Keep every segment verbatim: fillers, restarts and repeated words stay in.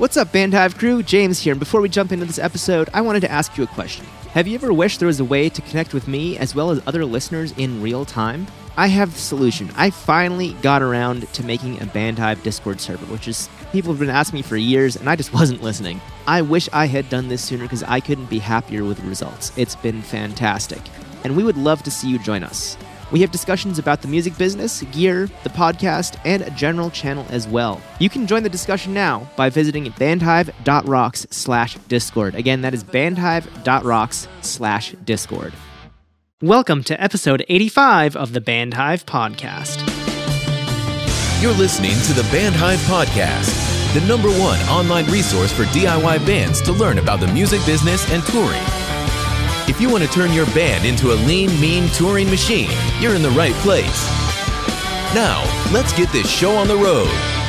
What's up, Bandhive crew? James here, and before we jump into this episode, I wanted to ask you a question. Have you ever wished there was a way to connect with me as well as other listeners in real time? I have the solution. I finally got around to making a Bandhive Discord server, which is people have been asking me for years, and I just wasn't listening. I wish I had done this sooner because I couldn't be happier with the results. It's been fantastic, and we would love to see you join us. We have discussions about the music business, gear, the podcast, and a general channel as well. You can join the discussion now by visiting bandhive.rocks slash discord. Again, that is bandhive.rocks slash discord. Welcome to episode eighty-five of the Bandhive Podcast. You're listening to the Bandhive Podcast, the number one online resource for D I Y bands to learn about the music business and touring. If you want to turn your band into a lean, mean touring machine, you're in the right place. Now, let's get this show on the road.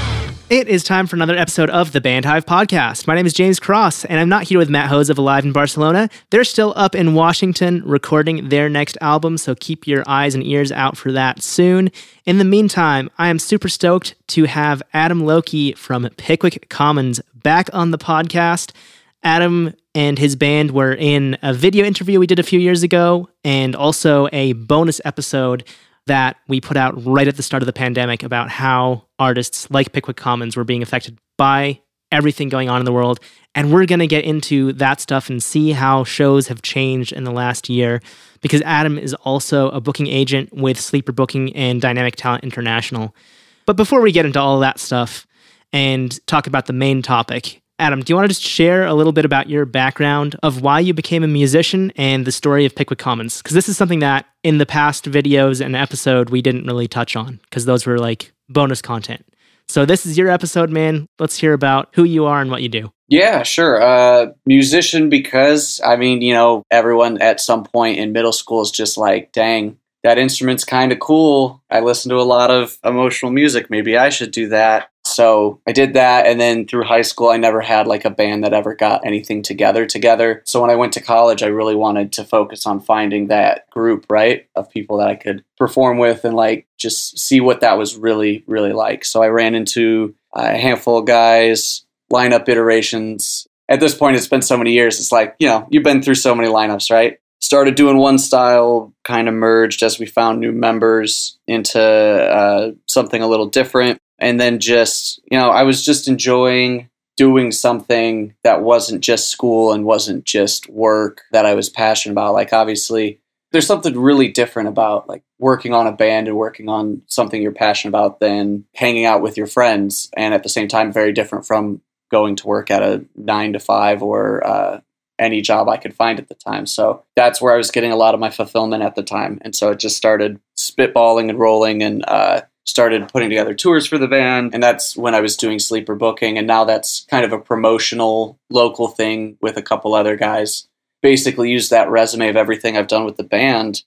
It is time for another episode of the Bandhive Podcast. My name is James Cross, and I'm not here with Matt Hose of Alive in Barcelona. They're still up in Washington recording their next album, so keep your eyes and ears out for that soon. In the meantime, I am super stoked to have Adam Loki from Pickwick Commons back on the podcast. Adam and his band were in a video interview we did a few years ago, and also a bonus episode that we put out right at the start of the pandemic about how artists like Pickwick Commons were being affected by everything going on in the world. And we're going to get into that stuff and see how shows have changed in the last year, because Adam is also a booking agent with Sleeper Booking and Dynamic Talent International. But before we get into all that stuff and talk about the main topic, Adam, do you want to just share a little bit about your background of why you became a musician and the story of Pickwick Commons? Because this is something that in the past videos and episode we didn't really touch on, because those were like bonus content. So this is your episode, man. Let's hear about who you are and what you do. Yeah, sure. Uh, musician because, I mean, you know, everyone at some point in middle school is just like, dang, that instrument's kind of cool. I listen to a lot of emotional music. Maybe I should do that. So I did that, and then through high school, I never had like a band that ever got anything together together. So when I went to college, I really wanted to focus on finding that group, right, of people that I could perform with and like just see what that was really, really like. So I ran into a handful of guys, lineup iterations. At this point, it's been so many years. It's like, you know, you've been through so many lineups, right? Started doing one style, kind of merged as we found new members into uh, something a little different. And then just, you know, I was just enjoying doing something that wasn't just school and wasn't just work that I was passionate about. Like, obviously, there's something really different about like working on a band and working on something you're passionate about than hanging out with your friends. And at the same time, very different from going to work at a nine to five or uh, any job I could find at the time. So that's where I was getting a lot of my fulfillment at the time. And so it just started spitballing and rolling and, uh, started putting together tours for the band, and that's when I was doing Sleeper Booking, and now that's kind of a promotional local thing with a couple other guys. Basically use that resume of everything I've done with the band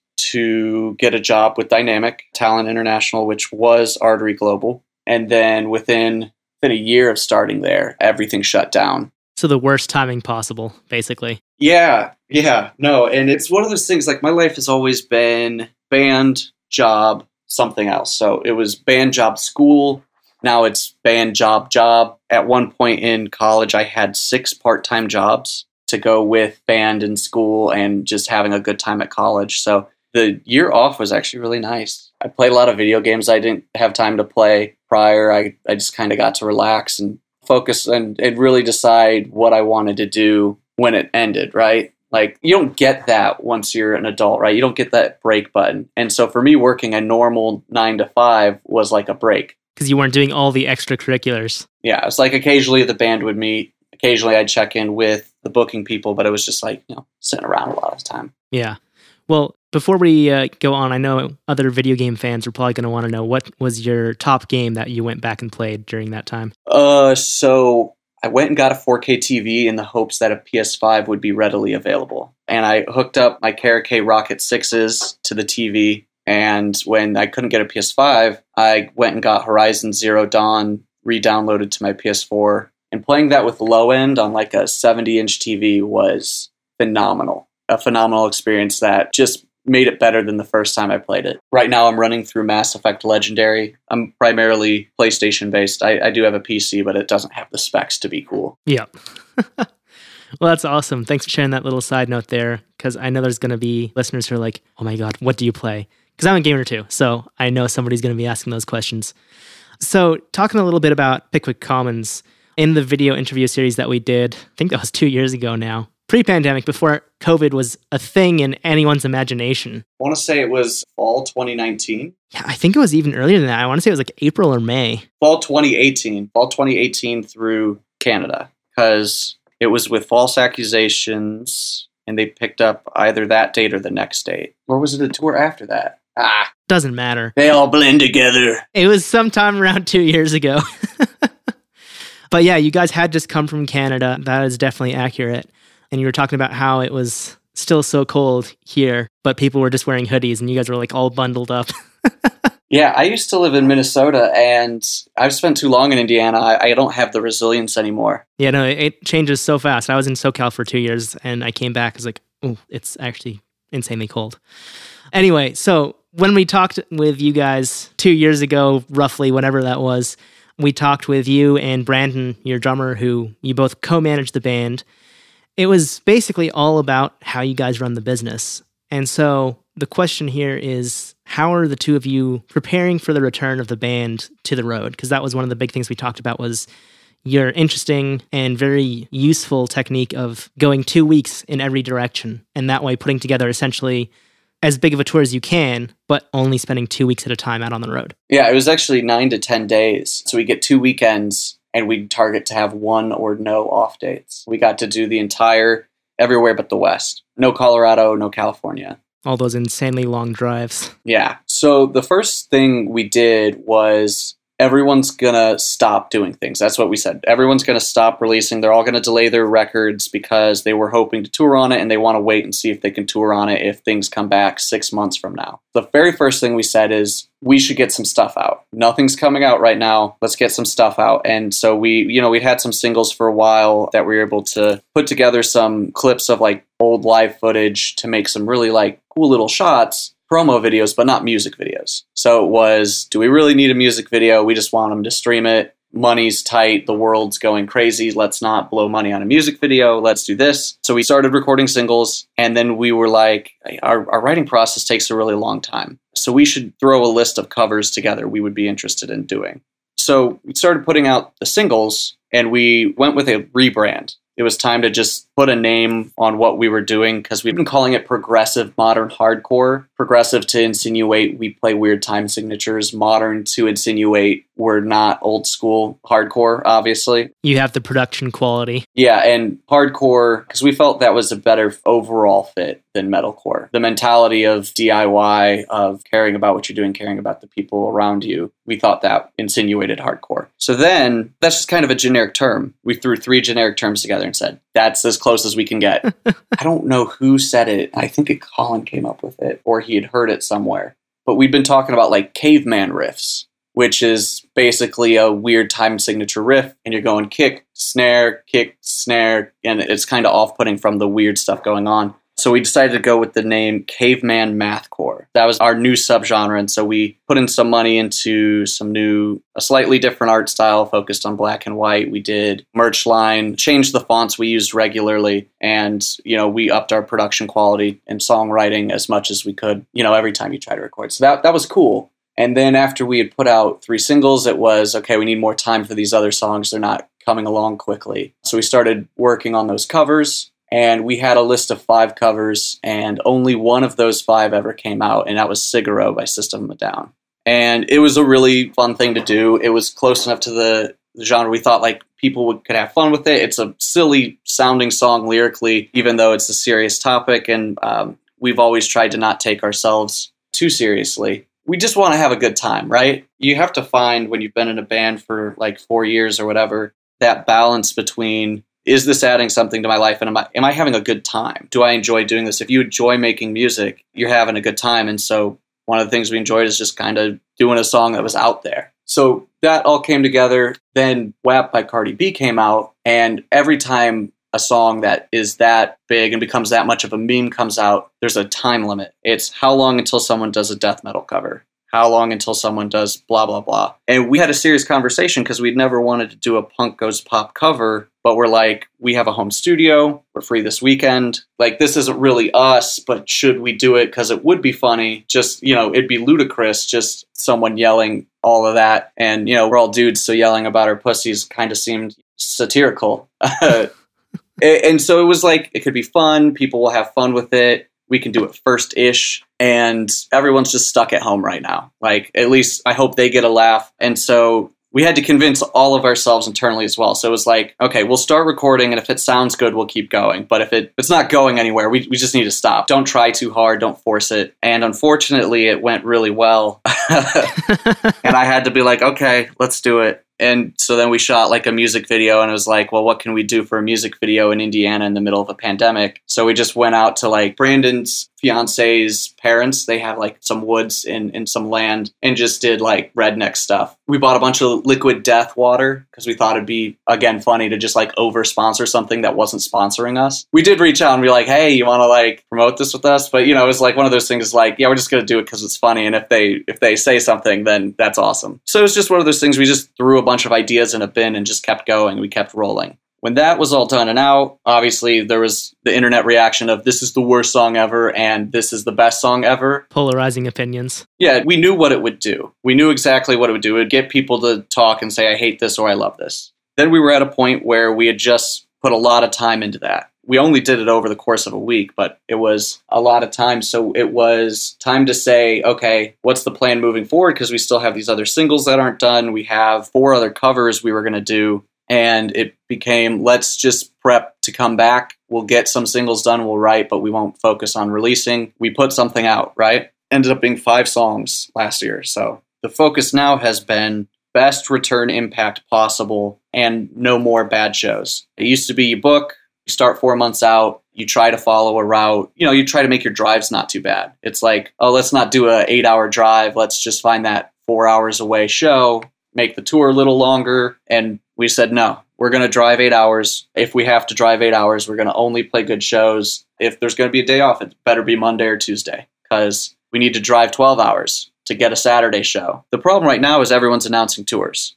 to get a job with Dynamic Talent International, which was Artery Global, and then within, within a year of starting there, everything shut down. So the worst timing possible, basically. Yeah, yeah, no, and it's one of those things, like my life has always been band, job, something else. So it was band, job, school. Now it's band, job, job. At one point in college, I had six part-time jobs to go with band and school and just having a good time at college. So the year off was actually really nice. I played a lot of video games I didn't have time to play prior. I, I just kind of got to relax and focus and, and really decide what I wanted to do when it ended, right? Like, you don't get that once you're an adult, right? You don't get that break button. And so for me, working a normal nine to five was like a break. Because you weren't doing all the extracurriculars. Yeah, it's like occasionally the band would meet. Occasionally I'd check in with the booking people, but it was just like, you know, sitting around a lot of the time. Yeah. Well, before we uh, go on, I know other video game fans are probably going to want to know, what was your top game that you went back and played during that time? Uh, so I went and got a four K T V in the hopes that a P S five would be readily available. And I hooked up my K R K Rocket sixes to the T V. And when I couldn't get a P S five, I went and got Horizon Zero Dawn re-downloaded to my P S four. And playing that with low end on like a seventy inch T V was phenomenal. A phenomenal experience that just made it better than the first time I played it. Right now I'm running through Mass Effect Legendary. I'm primarily PlayStation based. I, I do have a P C, but it doesn't have the specs to be cool. Yeah. Well, that's awesome. Thanks for sharing that little side note there, because I know there's going to be listeners who are like, oh my God, what do you play? Because I'm a gamer too, so I know somebody's going to be asking those questions. So talking a little bit about Pickwick Commons, in the video interview series that we did, I think that was two years ago now, pre-pandemic, before COVID was a thing in anyone's imagination. I want to say it was fall twenty nineteen. Yeah, I think it was even earlier than that. I want to say it was like April or May. Fall twenty eighteen. Fall twenty eighteen through Canada, because it was with False Accusations, and they picked up either that date or the next date. Or was it a tour after that? Ah. Doesn't matter. They all blend together. It was sometime around two years ago. But yeah, you guys had just come from Canada. That is definitely accurate. And you were talking about how it was still so cold here, but people were just wearing hoodies and you guys were like all bundled up. Yeah, I used to live in Minnesota, and I've spent too long in Indiana. I, I don't have the resilience anymore. Yeah, no, it, it changes so fast. I was in SoCal for two years, and I came back. I was like, oh, it's actually insanely cold. Anyway, so when we talked with you guys two years ago, roughly, whatever that was, we talked with you and Brandon, your drummer, who you both co-managed the band. It was basically all about how you guys run the business. And so the question here is, how are the two of you preparing for the return of the band to the road? Because that was one of the big things we talked about, was your interesting and very useful technique of going two weeks in every direction, and that way putting together essentially as big of a tour as you can, but only spending two weeks at a time out on the road. Yeah, it was actually nine to ten days. So we get two weekends, and we target to have one or no off dates. We got to do the entire, everywhere but the West. No Colorado, no California. All those insanely long drives. Yeah. So the first thing we did was everyone's going to stop doing things. That's what we said. Everyone's going to stop releasing. They're all going to delay their records because they were hoping to tour on it, and they want to wait and see if they can tour on it if things come back six months from now. The very first thing we said is we should get some stuff out. Nothing's coming out right now. Let's get some stuff out. And so we, you know, we had some singles for a while that we were able to put together some clips of like old live footage to make some really like cool little shots, promo videos, but not music videos. So it was, do we really need a music video? We just want them to stream it. Money's tight. The world's going crazy. Let's not blow money on a music video. Let's do this. So we started recording singles, and then we were like, our, our writing process takes a really long time. So we should throw a list of covers together we would be interested in doing. So we started putting out the singles, and we went with a rebrand. It was time to just put a name on what we were doing, because we've been calling it progressive modern hardcore. Progressive to insinuate we play weird time signatures. Modern to insinuate we're not old school hardcore, obviously. You have the production quality. Yeah, and hardcore, because we felt that was a better overall fit than metalcore. The mentality of D I Y, of caring about what you're doing, caring about the people around you, we thought that insinuated hardcore. So then, that's just kind of a generic term. We threw three generic terms together and said, that's as close as we can get. I don't know who said it. I think it, Colin came up with it, or he had heard it somewhere. But we'd been talking about like caveman riffs, which is basically a weird time signature riff, and you're going kick, snare, kick, snare, and it's kind of off-putting from the weird stuff going on. So we decided to go with the name Caveman Mathcore. That was our new subgenre, and so we put in some money into some new, a slightly different art style focused on black and white. We did merch line, changed the fonts we used regularly, and, you know, we upped our production quality and songwriting as much as we could, you know, every time you try to record. So that that was cool. And then after we had put out three singles, it was, okay, we need more time for these other songs. They're not coming along quickly. So we started working on those covers. And we had a list of five covers, and only one of those five ever came out, and that was Cigaro by System of a Down. And it was a really fun thing to do. It was close enough to the, the genre we thought like people would, could have fun with it. It's a silly sounding song lyrically, even though it's a serious topic, and um, we've always tried to not take ourselves too seriously. We just want to have a good time, right? You have to find, when you've been in a band for like four years or whatever, that balance between, is this adding something to my life? And am I, am I having a good time? Do I enjoy doing this? If you enjoy making music, you're having a good time. And so one of the things we enjoyed is just kind of doing a song that was out there. So that all came together. Then W A P by Cardi B came out. And every time a song that is that big and becomes that much of a meme comes out, there's a time limit. It's how long until someone does a death metal cover? How long until someone does blah, blah, blah? And we had a serious conversation because we'd never wanted to do a Punk Goes Pop cover, but we're like, we have a home studio, we're free this weekend. Like, this isn't really us, but should we do it? Because it would be funny. Just, you know, it'd be ludicrous, just someone yelling all of that. And, you know, we're all dudes, so yelling about our pussies kind of seemed satirical. And so it was like, it could be fun. People will have fun with it. We can do it first-ish. And everyone's just stuck at home right now. Like, at least I hope they get a laugh. And so we had to convince all of ourselves internally as well. So it was like, okay, we'll start recording, and if it sounds good, we'll keep going. But if it, it's not going anywhere, we, we just need to stop. Don't try too hard. Don't force it. And unfortunately, it went really well. And I had to be like, okay, let's do it. And so then we shot like a music video, and it was like, well, what can we do for a music video in Indiana in the middle of a pandemic? So we just went out to like Brandon's fiance's parents. They have like some woods in, in some land, and just did like redneck stuff. We bought a bunch of Liquid Death water because we thought it'd be, again, funny to just like over sponsor something that wasn't sponsoring us. We did reach out and be like, hey, you want to like promote this with us? But, you know, it was like one of those things like, yeah, we're just going to do it because it's funny. And if they if they say something, then that's awesome. So it was just one of those things. We just threw a bunch of ideas in a bin and just kept going. We kept rolling. When that was all done and out, obviously there was the internet reaction of this is the worst song ever and this is the best song ever. Polarizing opinions. Yeah, we knew what it would do. We knew exactly what it would do. It would get people to talk and say, I hate this or I love this. Then we were at a point where we had just put a lot of time into that. We only did it over the course of a week, but it was a lot of time. So it was time to say, okay, what's the plan moving forward? Because we still have these other singles that aren't done. We have four other covers we were going to do. And it became, let's just prep to come back. We'll get some singles done, we'll write, but we won't focus on releasing. We put something out, right? Ended up being five songs last year. So the focus now has been best return impact possible and no more bad shows. It used to be you book, you start four months out, you try to follow a route, you know, you try to make your drives not too bad. It's like, oh, let's not do a eight hour drive. Let's just find that four hours away show, make the tour a little longer. And we said, no, we're going to drive eight hours. If we have to drive eight hours, we're going to only play good shows. If there's going to be a day off, it better be Monday or Tuesday because we need to drive twelve hours to get a Saturday show. The problem right now is everyone's announcing tours.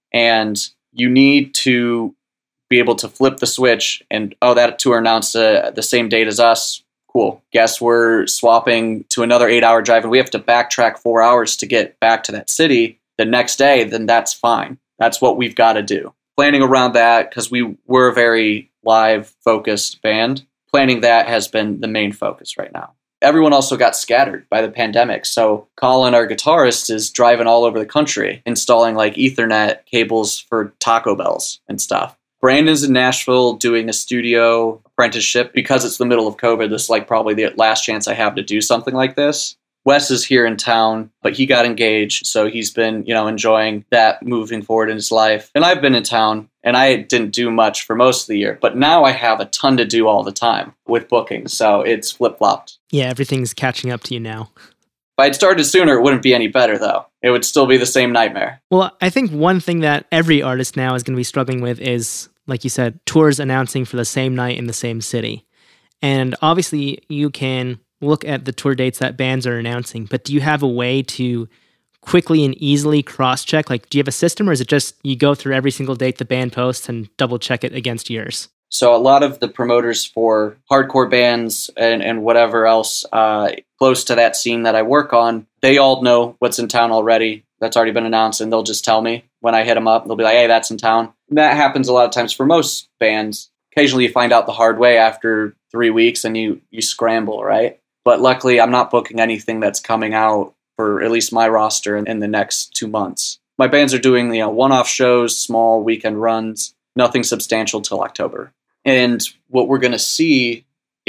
And you need to be able to flip the switch and, oh, that tour announced uh, the same date as us. Cool. Guess we're swapping to another eight-hour drive and we have to backtrack four hours to get back to that city the next day, then that's fine. That's what we've got to do. Planning around that, because we were a very live-focused band, planning that has been the main focus right now. Everyone also got scattered by the pandemic. So Colin, our guitarist, is driving all over the country, installing like Ethernet cables for Taco Bells and stuff. Brandon's in Nashville doing a studio apprenticeship. Because it's the middle of COVID, this is like probably the last chance I have to do something like this. Wes is here in town, but he got engaged, so he's been, you know, enjoying that moving forward in his life. And I've been in town, and I didn't do much for most of the year, but now I have a ton to do all the time with booking, so it's flip-flopped. Yeah, everything's catching up to you now. If I'd started sooner, it wouldn't be any better, though. It would still be the same nightmare. Well, I think one thing that every artist now is going to be struggling with is, like you said, tours announcing for the same night in the same city. And obviously, you can look at the tour dates that bands are announcing, but do you have a way to quickly and easily cross-check? Like, do you have a system, or is it just you go through every single date the band posts and double-check it against yours? So a lot of the promoters for hardcore bands and, and whatever else uh, close to that scene that I work on, they all know what's in town already. That's already been announced, and they'll just tell me when I hit them up. They'll be like, hey, that's in town. And that happens a lot of times for most bands. Occasionally you find out the hard way after three weeks and you you scramble, right? But luckily, I'm not booking anything that's coming out for at least my roster in, in the next two months. My bands are doing, you know, one-off shows, small weekend runs, nothing substantial till October. And what we're going to see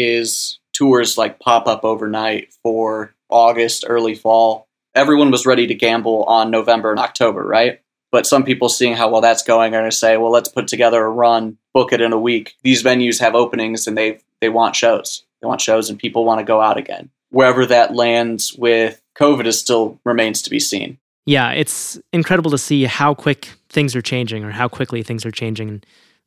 is tours like pop up overnight for August, early fall. Everyone was ready to gamble on November and October, right? But some people, seeing how well that's going, are going to say, well, let's put together a run, book it in a week. These venues have openings and they they want shows. They want shows and people want to go out again. Wherever that lands with COVID is still remains to be seen. Yeah, it's incredible to see how quick things are changing or how quickly things are changing.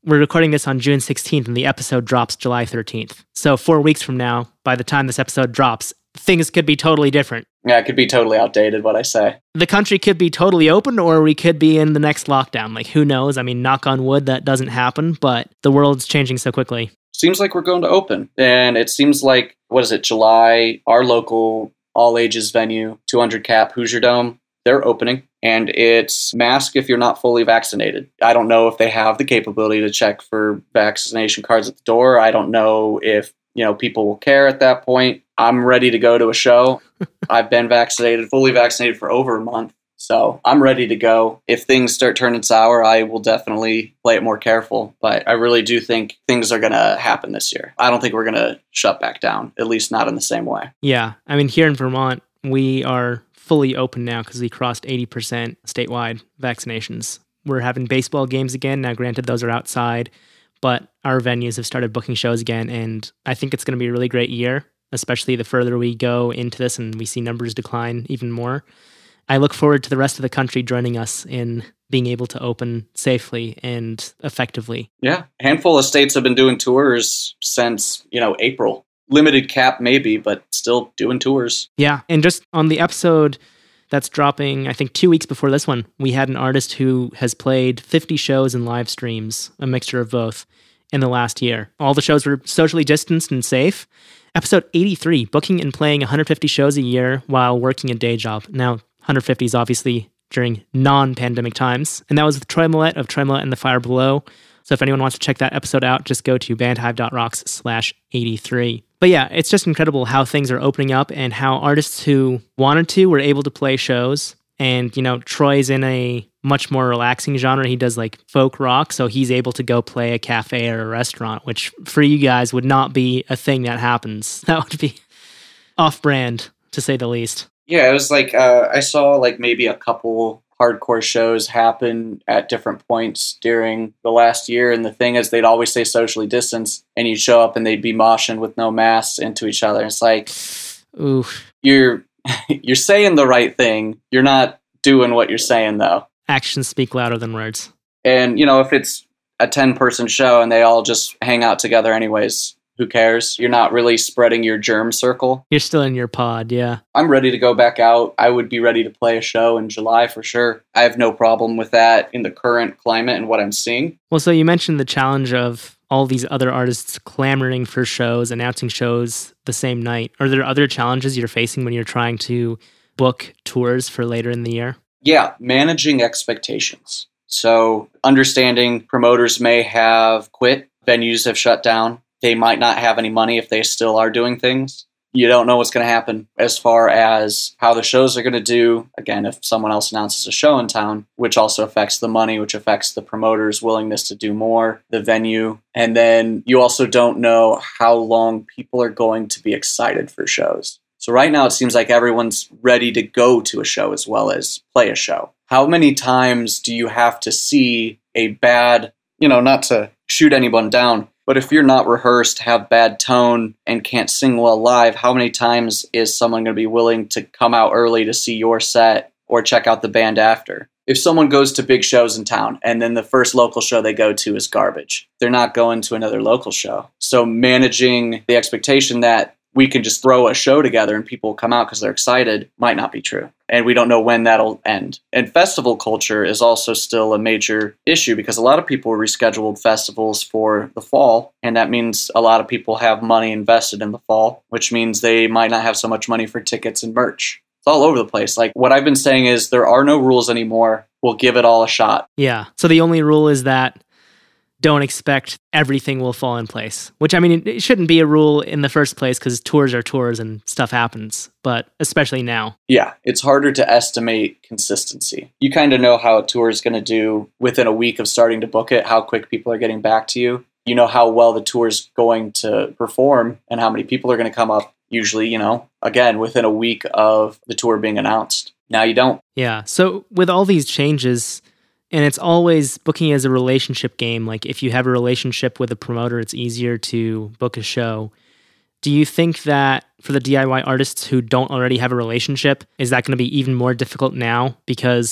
we're recording this on June sixteenth and the episode drops July thirteenth. So four weeks from now, by the time this episode drops, things could be totally different. Yeah, it could be totally outdated, what I say. The country could be totally open, or we could be in the next lockdown. Like, who knows? I mean, knock on wood, that doesn't happen, but the world's changing so quickly. Seems like we're going to open. And it seems like, what is it, July, our local all-ages venue, two hundred cap Hoosier Dome, they're opening. And it's mask if you're not fully vaccinated. I don't know if they have the capability to check for vaccination cards at the door. I don't know if, you know, people will care at that point. I'm ready to go to a show. I've been vaccinated, fully vaccinated for over a month. So I'm ready to go. If things start turning sour, I will definitely play it more careful. But I really do think things are going to happen this year. I don't think we're going to shut back down, at least not in the same way. Yeah. I mean, here in Vermont, we are fully open now because we crossed eighty percent statewide vaccinations. We're having baseball games again. Now, granted, those are outside, but our venues have started booking shows again. And I think it's going to be a really great year, especially the further we go into this and we see numbers decline even more. I look forward to the rest of the country joining us in being able to open safely and effectively. Yeah. A handful of states have been doing tours since, you know, April. Limited cap maybe, but still doing tours. Yeah. And just on the episode that's dropping, I think two weeks before this one, we had an artist who has played fifty shows and live streams, a mixture of both, in the last year. All the shows were socially distanced and safe. Episode eighty-three, booking and playing one hundred fifty shows a year while working a day job. Now, one hundred fifty is obviously during non-pandemic times. And that was with Troy Millette of Troy Millette and the Fire Below. So if anyone wants to check that episode out, just go to bandhive.rocks slash 83. But yeah, it's just incredible how things are opening up and how artists who wanted to were able to play shows. And, you know, Troy's in a much more relaxing genre. He does like folk rock, so he's able to go play a cafe or a restaurant, which for you guys would not be a thing that happens. That would be off-brand, to say the least. Yeah, it was like, uh, I saw like maybe a couple hardcore shows happen at different points during the last year. And the thing is, they'd always say socially distanced, and you'd show up and they'd be moshing with no masks into each other. It's like, ooh, you're you're saying the right thing. You're not doing what you're saying, though. Actions speak louder than words. And, you know, if it's a ten-person show and they all just hang out together anyways, who cares? You're not really spreading your germ circle. You're still in your pod, yeah. I'm ready to go back out. I would be ready to play a show in July for sure. I have no problem with that in the current climate and what I'm seeing. Well, so you mentioned the challenge of all these other artists clamoring for shows, announcing shows the same night. Are there other challenges you're facing when you're trying to book tours for later in the year? Yeah, managing expectations. So understanding promoters may have quit, venues have shut down. They might not have any money if they still are doing things. You don't know what's going to happen as far as how the shows are going to do. Again, if someone else announces a show in town, which also affects the money, which affects the promoter's willingness to do more, the venue. And then you also don't know how long people are going to be excited for shows. So right now it seems like everyone's ready to go to a show as well as play a show. How many times do you have to see a bad, you know, not to shoot anyone down, but if you're not rehearsed, have bad tone, and can't sing well live, how many times is someone going to be willing to come out early to see your set or check out the band after? If someone goes to big shows in town and then the first local show they go to is garbage, they're not going to another local show. So managing the expectation that we can just throw a show together and people will come out because they're excited might not be true. And we don't know when that'll end. And festival culture is also still a major issue because a lot of people rescheduled festivals for the fall. And that means a lot of people have money invested in the fall, which means they might not have so much money for tickets and merch. It's all over the place. Like what I've been saying is there are no rules anymore. We'll give it all a shot. Yeah. So the only rule is that don't expect everything will fall in place, which I mean, it shouldn't be a rule in the first place because tours are tours and stuff happens, but especially now. Yeah, it's harder to estimate consistency. You kind of know how a tour is going to do within a week of starting to book it, how quick people are getting back to you. You know how well the tour is going to perform and how many people are going to come up, usually, you know, again, within a week of the tour being announced. Now you don't. Yeah, so with all these changes, and it's always booking as a relationship game. Like if you have a relationship with a promoter, it's easier to book a show. Do you think that for the D I Y artists who don't already have a relationship, is that going to be even more difficult now because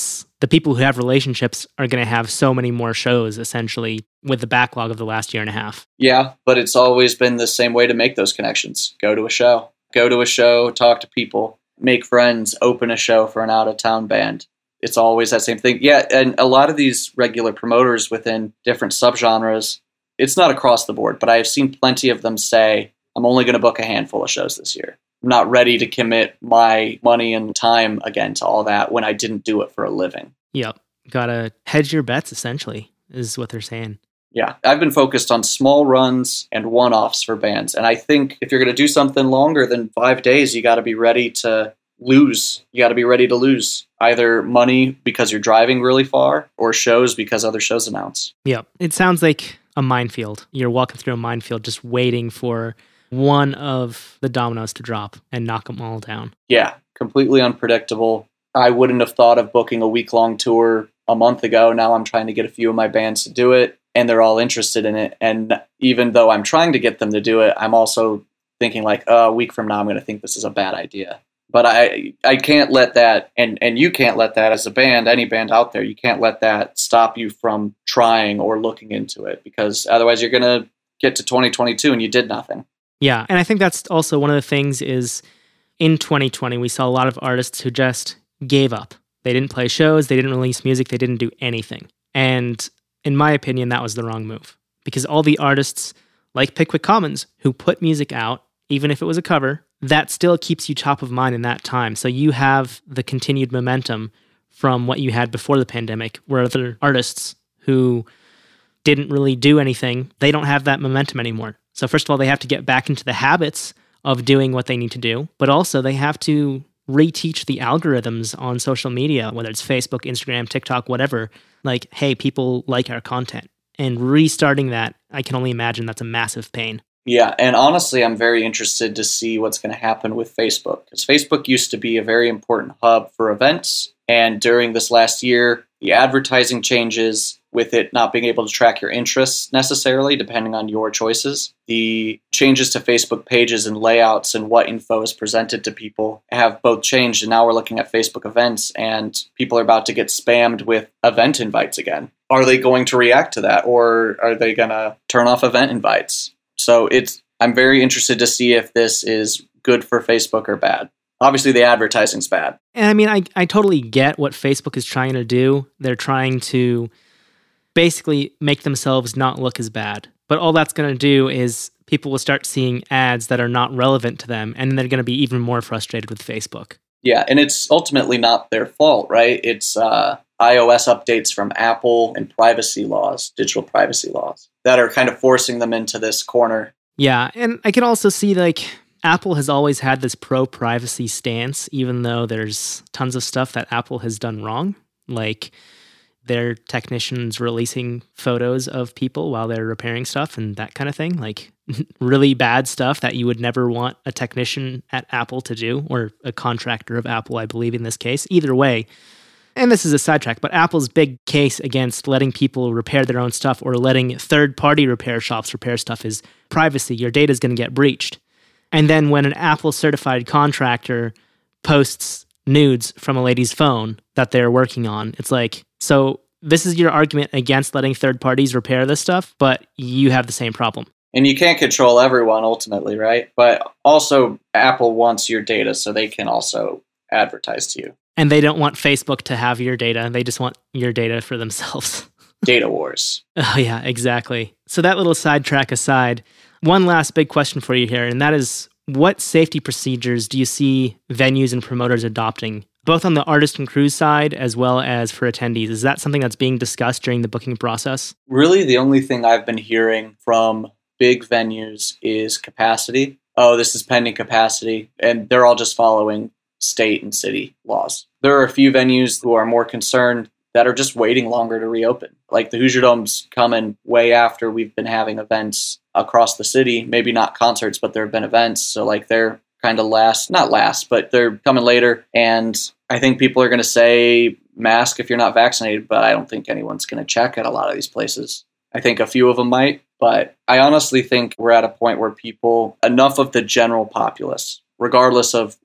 the people who have relationships are going to have so many more shows, essentially, with the backlog of the last year and a half. Yeah, but it's always been the same way to make those connections. Go to a show. Go to a show, talk to people, make friends, open a show for an out-of-town band. It's always that same thing. Yeah, and a lot of these regular promoters within different subgenres, it's not across the board, but I have seen plenty of them say, I'm only going to book a handful of shows this year. I'm not ready to commit my money and time again to all that when I didn't do it for a living. Yep. Gotta hedge your bets, essentially, is what they're saying. Yeah. I've been focused on small runs and one-offs for bands. And I think if you're going to do something longer than five days, you got to be ready to lose. You got to be ready to lose either money because you're driving really far or shows because other shows announce. Yep. It sounds like a minefield. You're walking through a minefield just waiting for one of the dominoes to drop and knock them all down. Yeah, completely unpredictable. I wouldn't have thought of booking a week-long tour a month ago. Now I'm trying to get a few of my bands to do it, and they're all interested in it. And even though I'm trying to get them to do it, I'm also thinking like, oh, a week from now, I'm going to think this is a bad idea. But I I can't let that, and, and you can't let that as a band, any band out there, you can't let that stop you from trying or looking into it, because otherwise you're going to get to twenty twenty-two and you did nothing. Yeah, and I think that's also one of the things is in twenty twenty, we saw a lot of artists who just gave up. They didn't play shows, they didn't release music, they didn't do anything. And in my opinion, that was the wrong move. Because all the artists like Pickwick Commons who put music out, even if it was a cover, that still keeps you top of mind in that time. So you have the continued momentum from what you had before the pandemic, where other artists who didn't really do anything, they don't have that momentum anymore. So first of all, they have to get back into the habits of doing what they need to do, but also they have to reteach the algorithms on social media, whether it's Facebook, Instagram, TikTok, whatever, like, hey, people like our content. And restarting that, I can only imagine that's a massive pain. Yeah, and honestly, I'm very interested to see what's going to happen with Facebook, because Facebook used to be a very important hub for events, and during this last year, the advertising changes with it not being able to track your interests necessarily, depending on your choices. The changes to Facebook pages and layouts and what info is presented to people have both changed, and now we're looking at Facebook events, and people are about to get spammed with event invites again. Are they going to react to that, or are they going to turn off event invites? So it's I'm very interested to see if this is good for Facebook or bad. Obviously, the advertising's bad. And I mean, I, I totally get what Facebook is trying to do. They're trying to basically make themselves not look as bad. But all that's going to do is people will start seeing ads that are not relevant to them, and they're going to be even more frustrated with Facebook. Yeah, and it's ultimately not their fault, right? It's uh, iOS updates from Apple and privacy laws, digital privacy laws, that are kind of forcing them into this corner. Yeah, and I can also see, like, Apple has always had this pro-privacy stance, even though there's tons of stuff that Apple has done wrong, like their technicians releasing photos of people while they're repairing stuff and that kind of thing, like really bad stuff that you would never want a technician at Apple to do, or a contractor of Apple, I believe in this case. Either way, and this is a sidetrack, but Apple's big case against letting people repair their own stuff or letting third-party repair shops repair stuff is privacy. Your data is going to get breached. And then when an Apple-certified contractor posts nudes from a lady's phone that they're working on, it's like, so this is your argument against letting third parties repair this stuff, but you have the same problem. And you can't control everyone ultimately, right? But also, Apple wants your data so they can also advertise to you. And they don't want Facebook to have your data. They just want your data for themselves. Data wars. Oh, yeah, exactly. So that little sidetrack aside, one last big question for you here, and that is, what safety procedures do you see venues and promoters adopting, both on the artist and crew side as well as for attendees? Is that something that's being discussed during the booking process? Really, the only thing I've been hearing from big venues is capacity. Oh, this is pending capacity. And they're all just following state and city laws. There are a few venues who are more concerned that are just waiting longer to reopen. Like the Hoosier Dome's coming way after we've been having events across the city. Maybe not concerts, but there have been events. So like they're kind of last, not last, but they're coming later. And I think people are going to say mask if you're not vaccinated, but I don't think anyone's going to check at a lot of these places. I think a few of them might, but I honestly think we're at a point where people, enough of the general populace, regardless of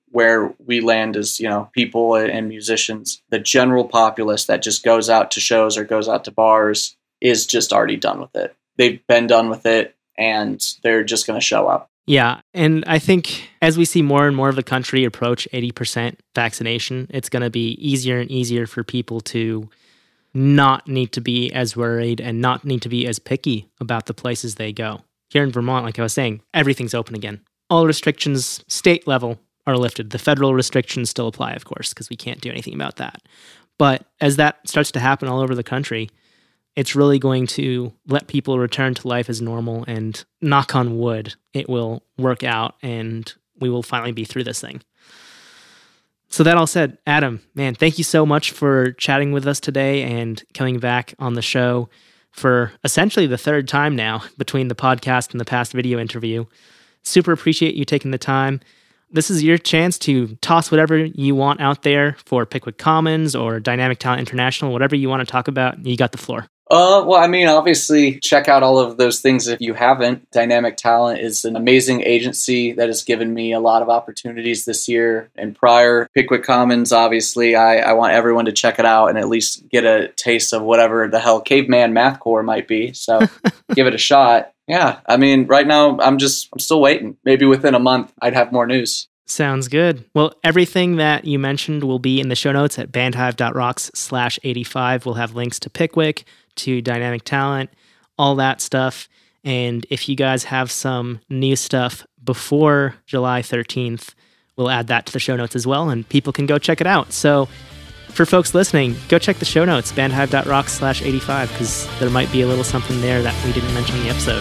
where we land as, you know, people and musicians. The general populace that just goes out to shows or goes out to bars is just already done with it. They've been done with it, and they're just going to show up. Yeah, and I think as we see more and more of the country approach eighty percent vaccination, it's going to be easier and easier for people to not need to be as worried and not need to be as picky about the places they go. Here in Vermont, like I was saying, everything's open again. All restrictions, state level, are lifted. The federal restrictions still apply, of course, because we can't do anything about that. But as that starts to happen all over the country, it's really going to let people return to life as normal, and knock on wood, it will work out and we will finally be through this thing. So that all said, Adam, man, thank you so much for chatting with us today and coming back on the show for essentially the third time now between the podcast and the past video interview. Super appreciate you taking the time. This is your chance to toss whatever you want out there for Pickwick Commons or Dynamic Talent International, whatever you want to talk about. You got the floor. Uh, well, I mean, obviously, check out all of those things if you haven't. Dynamic Talent is an amazing agency that has given me a lot of opportunities this year and prior. Pickwick Commons, obviously, I, I want everyone to check it out and at least get a taste of whatever the hell Caveman Mathcore might be. So give it a shot. Yeah, I mean, right now, I'm just, I'm still waiting. Maybe within a month, I'd have more news. Sounds good. Well, everything that you mentioned will be in the show notes at bandhive.rocks slash 85. We'll have links to Pickwick, to Dynamic Talent, all that stuff. And if you guys have some new stuff before July thirteenth, we'll add that to the show notes as well, and people can go check it out. So for folks listening, go check the show notes, bandhive.rocks slash 85, because there might be a little something there that we didn't mention in the episode.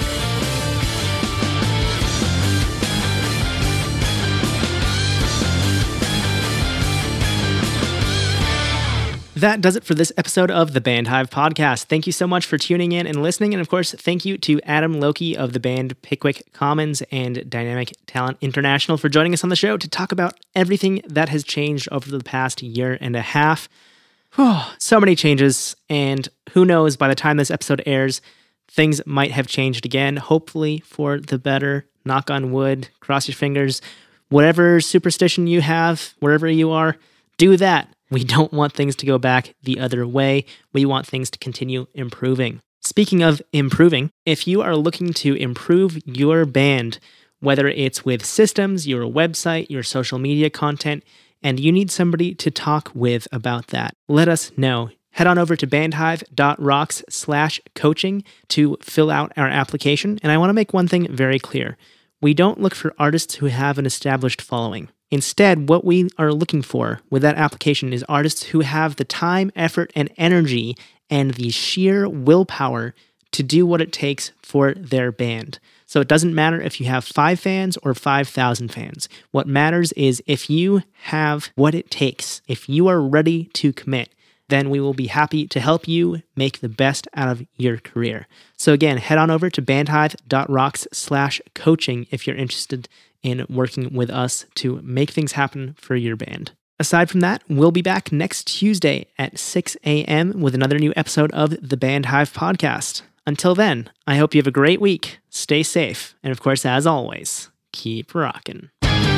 That does it for this episode of the Band Hive podcast. Thank you so much for tuning in and listening. And of course, thank you to Adam Loki of the band Pickwick Commons and Dynamic Talent International for joining us on the show to talk about everything that has changed over the past year and a half. Whew, so many changes, and who knows, by the time this episode airs, things might have changed again, hopefully for the better. Knock on wood, cross your fingers. Whatever superstition you have, wherever you are, do that. We don't want things to go back the other way. We want things to continue improving. Speaking of improving, if you are looking to improve your band, whether it's with systems, your website, your social media content, and you need somebody to talk with about that, let us know. Head on over to bandhive.rocks slash coaching to fill out our application. And I want to make one thing very clear. We don't look for artists who have an established following. Instead, what we are looking for with that application is artists who have the time, effort, and energy and the sheer willpower to do what it takes for their band. So it doesn't matter if you have five fans or five thousand fans. What matters is if you have what it takes, if you are ready to commit, then we will be happy to help you make the best out of your career. So again, head on over to bandhive.rocks slash coaching if you're interested in working with us to make things happen for your band. Aside from that, we'll be back next Tuesday at six a.m. with another new episode of the Band Hive podcast. Until then, I hope you have a great week, stay safe, and of course, as always, keep rocking.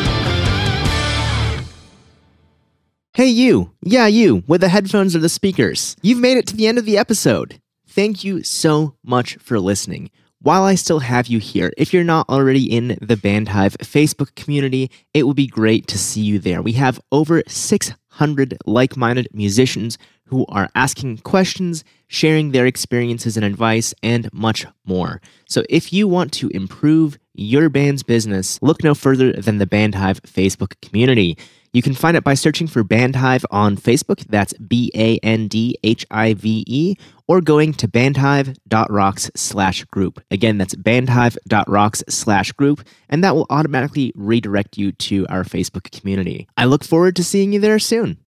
Hey you, yeah you, with the headphones or the speakers. You've made it to the end of the episode. Thank you so much for listening. While I still have you here, if you're not already in the Band Hive Facebook community, it would be great to see you there. We have over six hundred like-minded musicians who are asking questions, sharing their experiences and advice, and much more. So if you want to improve your band's business, look no further than the Band Hive Facebook community. You can find it by searching for Band Hive on Facebook, that's B A N D H I V E, or going to bandhive.rocks slash group. Again, that's bandhive.rocks slash group, and that will automatically redirect you to our Facebook community. I look forward to seeing you there soon.